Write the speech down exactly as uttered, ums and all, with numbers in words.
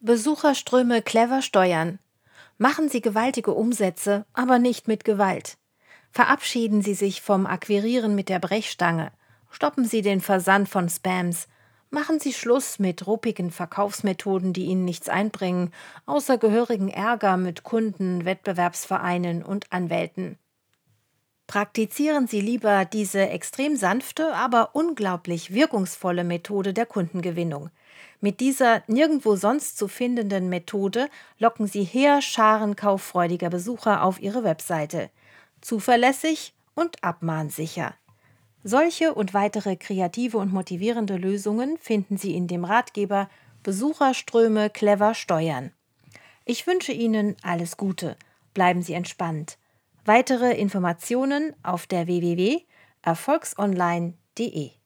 Besucherströme clever steuern. Machen Sie gewaltige Umsätze, aber nicht mit Gewalt. Verabschieden Sie sich vom Akquirieren mit der Brechstange. Stoppen Sie den Versand von Spams. Machen Sie Schluss mit ruppigen Verkaufsmethoden, die Ihnen nichts einbringen, außer gehörigen Ärger mit Kunden, Wettbewerbsvereinen und Anwälten. Praktizieren Sie lieber diese extrem sanfte, aber unglaublich wirkungsvolle Methode der Kundengewinnung. Mit dieser nirgendwo sonst zu findenden Methode locken Sie Heerscharen kauffreudiger Besucher auf Ihre Webseite. Zuverlässig und abmahnsicher. Solche und weitere kreative und motivierende Lösungen finden Sie in dem Ratgeber Besucherströme clever steuern. Ich wünsche Ihnen alles Gute. Bleiben Sie entspannt. Weitere Informationen auf der w w w punkt erfolgsonline punkt de